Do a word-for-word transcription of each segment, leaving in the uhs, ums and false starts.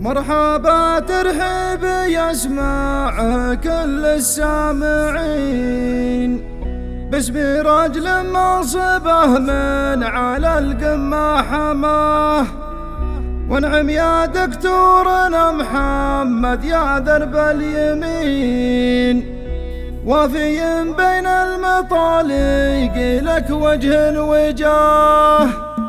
مرحبا ترحيب يسمع كل السامعين باسم رجل منصبه من على القمة حماه. وانعم يا دكتورنا محمد يا درب اليمين، وفي بين المطالق لك وجه وجاه.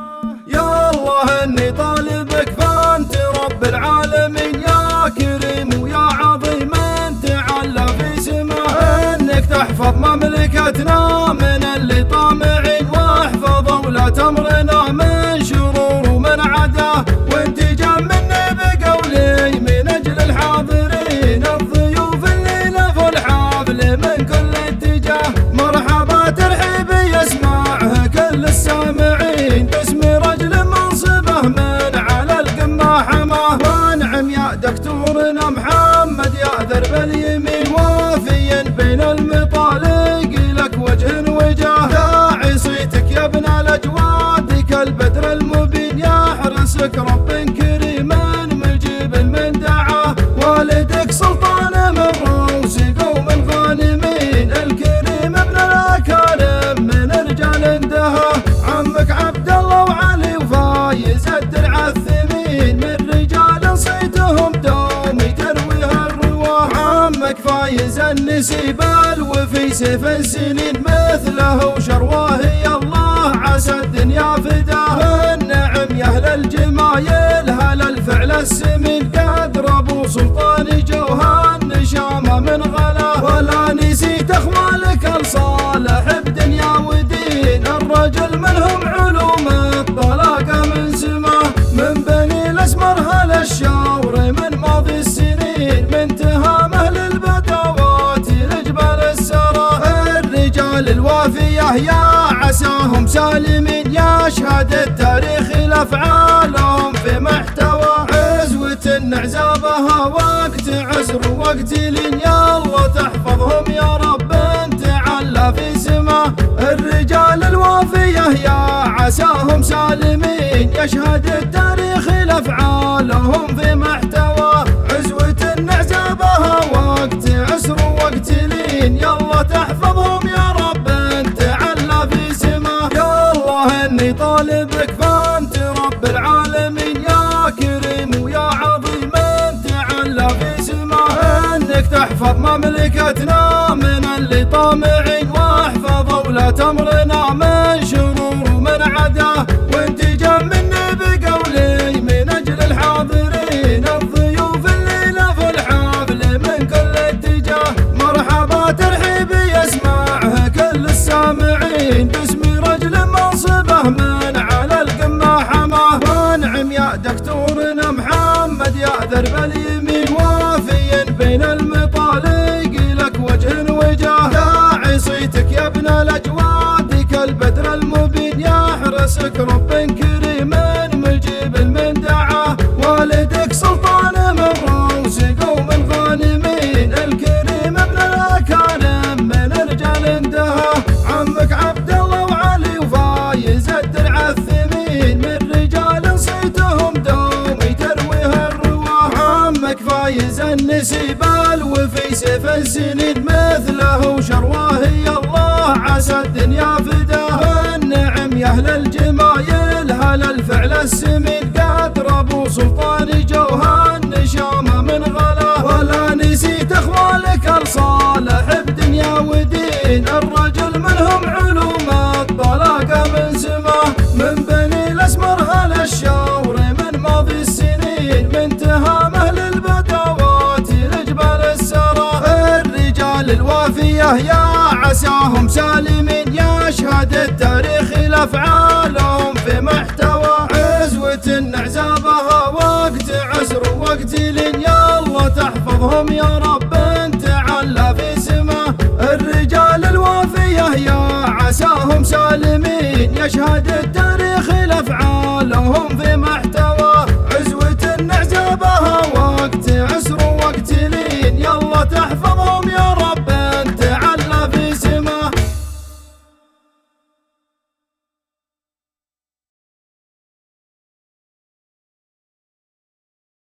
يا الله اني طالبك فانت رب العالمين، يا كريم ويا عظيم انت على في سماه، انك تحفظ مملكتنا من اللي طامعين، واحفظ ولاة امرنا من شرور ومن عداه. وانت جمني بقولي من اجل الحاضرين الضيوف الليله في الحفل من كل اتجاه. مرحبا ترحيب يسمعه كل السامعين باسم رجل منصبه من على القمه حماه. وانعم يا دكتورنا محمد يا درب اليمين، وافيا بين المطالق لك وجه وجاه. داعي صيتك يا ابن الاجواد كالبدر المبين، يحرسك رب كريم مجيب من دعاه. والدك سلطان من رؤوس قوم غانمين، الكريم ابن الاكارم من رجال اندهاه. عمك عبد الله وعلي وفايز الدرع الثمين، من رجال صيتهم دوم ترويها الرواه. عمك فايز النسيب الوفي سيف السنين، مثله شرواه يا الله عسى الدنيا فداه. النعم يا اهل الجمايل هلا الفعل السمين، قد ربوا سلطان جوها النشامه من غلاه. ولا نسيت اخوالك الصالح بدنيا ودين، الرجل منهم علوم الطلاقه من سماه. من بني الاسمر هلا الشاور من ماضي السنين، من تهامه للبدوات لجبال السرى. الرجال الوافيه يا عساهم سالمين، يشهد التاريخ لافعالهم في محتوى. عزوة نعزابها وقت عسر وقت لين، يا الله تحفظهم يا رب انت على في سماه. الرجال الوافيه يا عساهم سالمين، يشهد التاريخ لافعالهم في محتوى. عزوة نعزابها وقت عسر وقت لين، يا الله تحفظهم يا رب انت على في سماه. يا الله اني طالبك فانت رب العالمين، يا كريم ويا عظيم انت على في سماه، انك تحفظ مملكتنا من اللي طامعين، واحفظ ولاة امرنا من شرور ومن عداه. وانت جمني بقولي من اجل الحاضرين الضيوف الليله في الحفل من كل اتجاه. مرحبا ترحيب يسمعه كل السامعين باسم رجل منصبه من على القمه حماه. وانعم يا دكتورنا محمد يا درب اليمين، وافيا بين المطالق لك وجه وجاه. داعي صيتك يا ابن الاجواد كالبدر المبين، يحرسك رب كريم مجيب من دعاه. والدك سلطان من رؤوس قوم غانمين، الكريم ابن الاكارم من رجال اندهاه. عمك عبد الله وعلي وفايز الدرع الثمين، من رجال صيتهم دوم ترويها الرواه. عمك فايز النسيب الوفي سيف السنين، مثله شرواه يا الله عسى الدنيا فداه. النعم يا اهل الجمايل هلا الفعل السمين، قد ربوا سلطان جوها النشامه من غلاه. ولا نسيت اخوالك الصالح بدنيا ودين، الرجل منهم علوم الطلاقه من سماه. من بني الاسمر هلا الشاور من ماضي السنين، من تهامه للبدوات لجبال السرى. الرجال الوافيه يا عساهم سالمين، يشهد التاريخ لافعالهم في محتوى. عزوة نعزابها وقت عسر وقت لين، يا الله تحفظهم يا رب انت على في سماه. الرجال الوافيه يا عساهم سالمين، يشهد التاريخ لافعالهم في محتوى.